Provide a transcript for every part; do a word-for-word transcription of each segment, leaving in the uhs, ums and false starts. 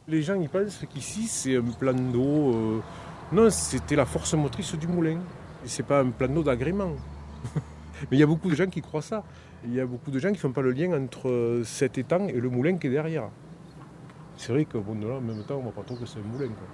Les gens ils pensent qu'ici c'est un plan d'eau. Euh... Non, c'était la force motrice du moulin. Et c'est pas un plan d'eau d'agrément. Mais il y a beaucoup de gens qui croient ça. Il y a beaucoup de gens qui ne font pas le lien entre cet étang et le moulin qui est derrière. C'est vrai que bon, là, en même temps, on ne voit pas trop que c'est un moulin, quoi.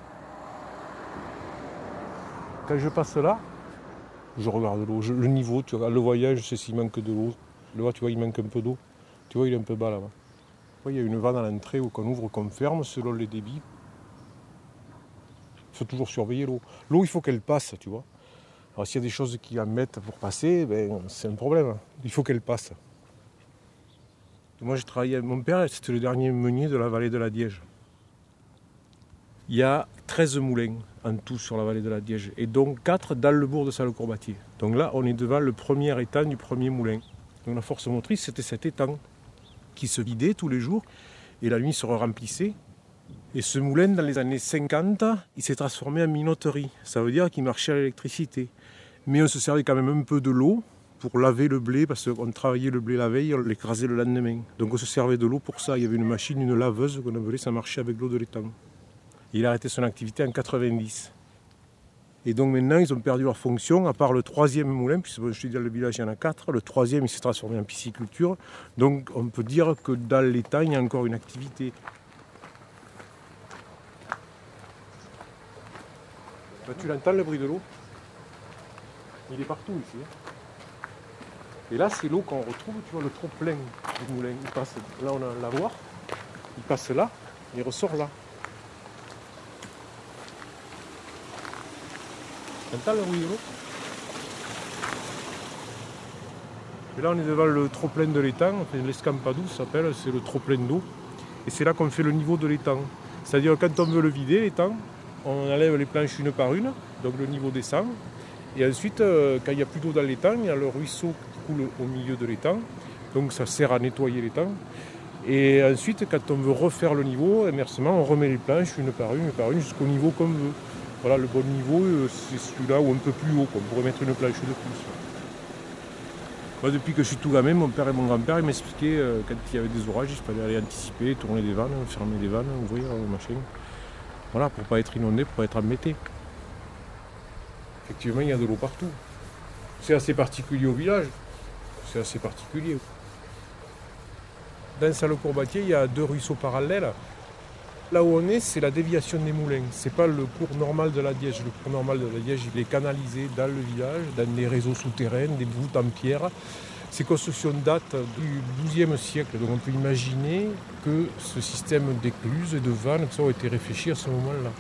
Quand je passe là, je regarde l'eau, je, le niveau, tu vois, le voyage, je sais s'il manque de l'eau. Là, tu vois, il manque un peu d'eau. Tu vois, il est un peu bas là-bas. Il y a une vanne à l'entrée où qu'on ouvre, qu'on ferme selon les débits. Il faut toujours surveiller l'eau. L'eau, il faut qu'elle passe, tu vois. Alors s'il y a des choses qui la mettent pour passer, ben, c'est un problème. Il faut qu'elle passe. Moi, j'ai travaillé avec mon père, c'était le dernier meunier de la vallée de la Diège. Il y a treize moulins en tout sur la vallée de la Diège, et donc quatre dans le bourg de Salles-Corbatier. Donc là, on est devant le premier étang du premier moulin. Donc la force motrice, c'était cet étang qui se vidait tous les jours, et la nuit se remplissait. Et ce moulin, dans les années cinquante, il s'est transformé en minoterie. Ça veut dire qu'il marchait à l'électricité. Mais on se servait quand même un peu de l'eau pour laver le blé, parce qu'on travaillait le blé la veille, on l'écrasait le lendemain. Donc on se servait de l'eau pour ça. Il y avait une machine, une laveuse qu'on appelait, ça marchait avec l'eau de l'étang. Il a arrêté son activité en quatre-vingt-dix. Et donc maintenant, ils ont perdu leur fonction, à part le troisième moulin, puisque bon, je te dis, dans le village, il y en a quatre. Le troisième, il s'est transformé en pisciculture. Donc on peut dire que dans l'étang, il y a encore une activité. Là, tu l'entends, le bruit de l'eau? Il est partout ici. Et là, c'est l'eau qu'on retrouve, tu vois, le trop-plein du moulin. Il passe, là, on a un lavoir. Il passe là, il ressort là. Tu entends le bruit de l'eau? Et là, on est devant le trop-plein de l'étang. Enfin, l'escampadou, ça s'appelle, c'est le trop-plein d'eau. Et c'est là qu'on fait le niveau de l'étang. C'est-à-dire, quand on veut le vider, l'étang, on enlève les planches une par une, donc le niveau descend. Et ensuite, euh, quand il n'y a plus d'eau dans l'étang, il y a le ruisseau qui coule au milieu de l'étang. Donc ça sert à nettoyer l'étang. Et ensuite, quand on veut refaire le niveau, inversement, on remet les planches une par une, une par une, jusqu'au niveau qu'on veut. Voilà, le bon niveau, c'est celui-là où un peu plus haut, qu'on pourrait mettre une planche de plus. Moi, depuis que je suis tout gamin, mon père et mon grand-père, ils m'expliquaient euh, quand il y avait des orages, il fallait aller anticiper, tourner des vannes, fermer des vannes, ouvrir, euh, machin. Voilà, pour ne pas être inondé, pour ne pas être embêté. Effectivement, il y a de l'eau partout. C'est assez particulier au village. C'est assez particulier. Dans Salles-Corbatier, il y a deux ruisseaux parallèles. Là où on est, c'est la déviation des moulins. C'est pas le cours normal de la Diège. Le cours normal de la Diège, il est canalisé dans le village, dans des réseaux souterrains, des voûtes en pierre. Ces constructions datent du douzième siècle. Donc on peut imaginer que ce système d'écluses et de vannes ça, ont été réfléchis à ce moment-là.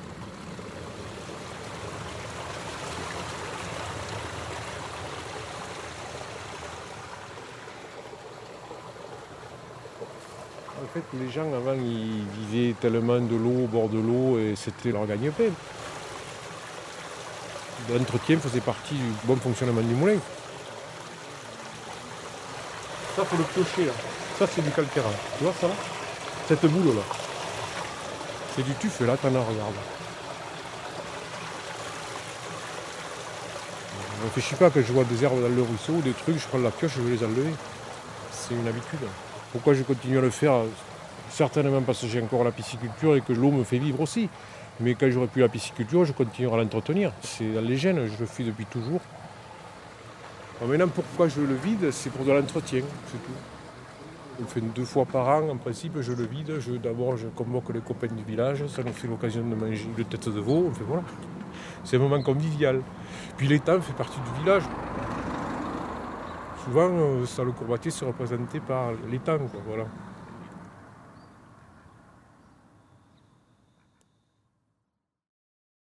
En fait, les gens avant, ils vivaient tellement de l'eau au bord de l'eau et c'était leur gagne-pain. L'entretien faisait partie du bon fonctionnement du moulin. Ça, faut le piocher là. Ça, c'est du calcaire. Tu vois ça là? Cette boule là. C'est du tuf là, t'en as, regarde. Je ne réfléchis pas que je vois des herbes dans le ruisseau ou des trucs, je prends la pioche, je vais les enlever. C'est une habitude. Pourquoi je continue à le faire? Certainement parce que j'ai encore la pisciculture et que l'eau me fait vivre aussi. Mais quand j'aurai plus la pisciculture, je continuerai à l'entretenir. C'est dans les gènes, je le fais depuis toujours. Bon, maintenant, pourquoi je le vide? C'est pour de l'entretien, c'est tout. On le fait deux fois par an, en principe, je le vide. Je, d'abord, je convoque les copains du village, ça nous fait l'occasion de manger une tête de veau. On fait, voilà. C'est un moment convivial. Puis l'étang fait partie du village. Souvent, Salles-Corbatier se représenté par l'étang, quoi, voilà.